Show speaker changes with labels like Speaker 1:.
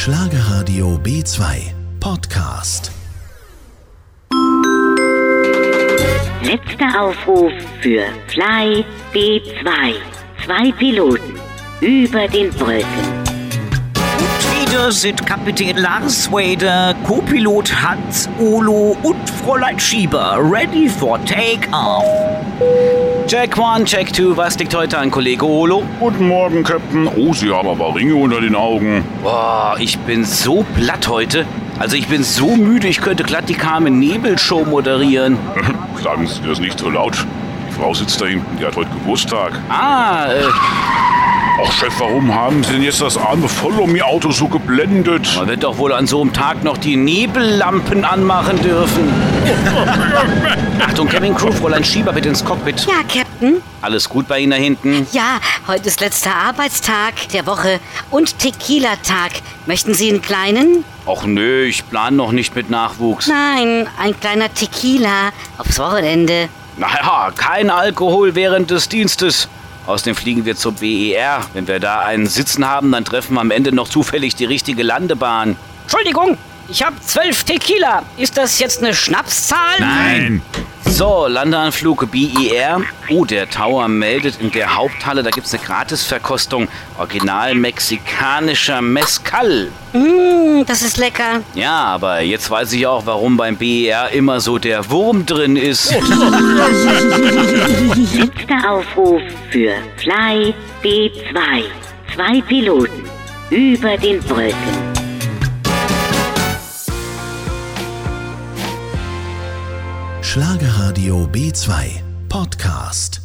Speaker 1: Schlagerradio B2 Podcast.
Speaker 2: Letzter Aufruf für Fly B2. 2 Piloten über den Wolken.
Speaker 3: Und wieder sind Kapitän Lars Wader, Co-Pilot Hans Olo und Fräulein Schieber ready for take-off.
Speaker 4: Check 1, Check 2, was liegt heute an, Kollege Olo?
Speaker 5: Guten Morgen, Captain. Oh, Sie haben aber Ringe unter den Augen.
Speaker 4: Boah, ich bin so platt heute. Also ich bin so müde, ich könnte glatt die Carmen-Nebel-Show moderieren.
Speaker 5: Sagen Sie das nicht so laut. Die Frau sitzt da hinten, die hat heute Geburtstag. Ach, Chef, warum haben Sie denn jetzt das arme Follow-Me-Auto so geblendet?
Speaker 4: Man wird doch wohl an so einem Tag noch die Nebellampen anmachen dürfen. Achtung, Cabin Crew, Fräulein Schieber, bitte ins Cockpit.
Speaker 2: Ja, Captain.
Speaker 4: Alles gut bei Ihnen da hinten?
Speaker 2: Ja, heute ist letzter Arbeitstag der Woche und Tequila-Tag. Möchten Sie einen kleinen?
Speaker 4: Och nö, ich plane noch nicht mit Nachwuchs.
Speaker 2: Nein, ein kleiner Tequila aufs Wochenende.
Speaker 4: Naja, kein Alkohol während des Dienstes. Außerdem fliegen wir zur BER. Wenn wir da einen Sitzen haben, dann treffen wir am Ende noch zufällig die richtige Landebahn.
Speaker 6: Entschuldigung, ich habe 12 Tequila. Ist das jetzt eine Schnapszahl?
Speaker 5: Nein.
Speaker 4: So, Landeanflug BER. Oh, der Tower meldet in der Haupthalle, da gibt's eine Gratisverkostung. Original mexikanischer Mezcal.
Speaker 2: Das ist lecker.
Speaker 4: Ja, aber jetzt weiß ich auch, warum beim BER immer so der Wurm drin ist.
Speaker 2: Letzter Aufruf für Fly B2. 2 Piloten über den Wolken.
Speaker 1: Schlagerradio B2 Podcast.